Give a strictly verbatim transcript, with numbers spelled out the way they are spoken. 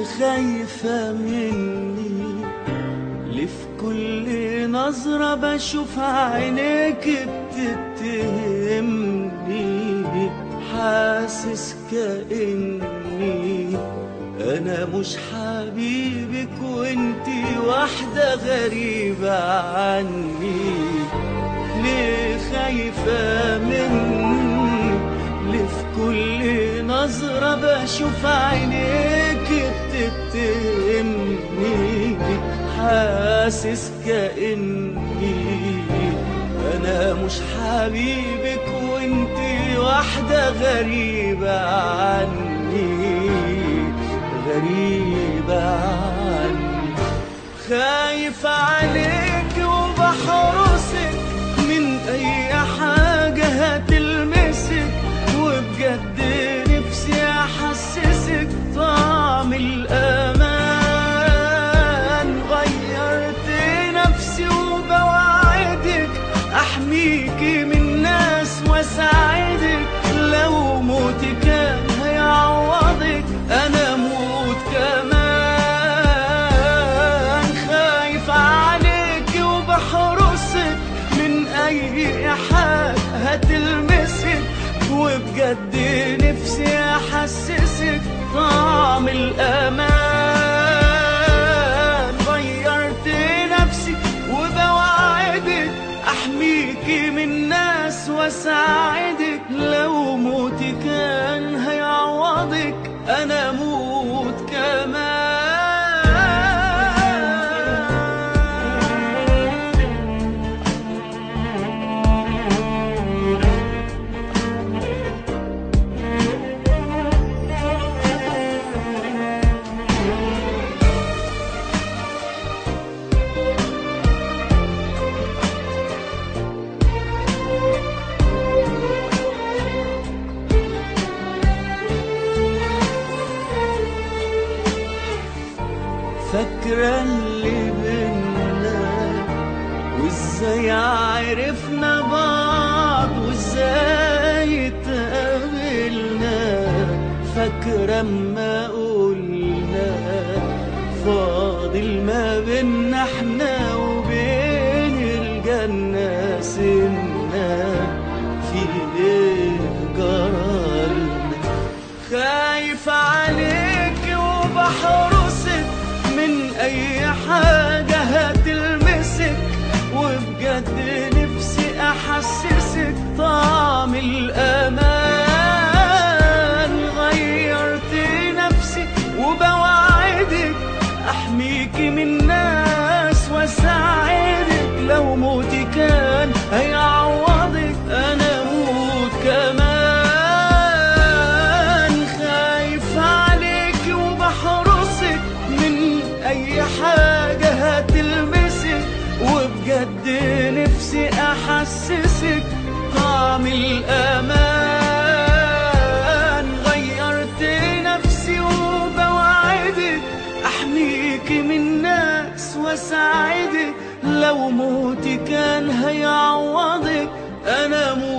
ليه خايفة مني؟ ليه في كل نظرة بشوف عينيك بتتهمني؟ حاسس كأني أنا مش حبيبك وانتي واحدة غريبة عني. ليه خايفة مني؟ ليه في كل نظرة بشوف عينيك بتتهمني؟ حاسس كأني أنا مش حبيبك وانتي واحدة غريبة عني، غريبة عني. خايف عليك وبحرسك من أي حاجة هتلمسك، وبجد نفسي أحسسك طعم الأمان. غيرت نفسي وبوعدك أحميكي من ناس وأساعدك، لو موتي كان هيعوضك أنا موت كمان. خايف عليك وبحرسك من أي حاجة هتلمسك، وبجد نفسي أحسسك طعم الأمان. غيرت نفسي وبوعدك أحميكي من ناس وأساعدك، لو موتي كان هيعوضك أنا موت كمان. فاكرة اللي بينا وازاي عرفنا بعض وازاي اتقابلنا؟ فاكرة اما قلنا فاضل ما بينا احنا وبين الجنة سنة؟ في ايه جرالنا؟ خايف عليك وبحرسك من أي حاجة هتلمسك، وبجد نفسي أحسسك طعم الأمان. غيرت نفسي وبوعدك أحميكي من ناس وأساعدك، لو موتي كان هيعوضك أنا موت كمان. خايف عليك وبحرسك من أي حاجة هتلمسك، وبجد نفسي أحسسك طعم الأمان. غيرت نفسي وبوعدك أحميكي من ناس وأساعدك، لو موتي كان هيعوضك أنا موت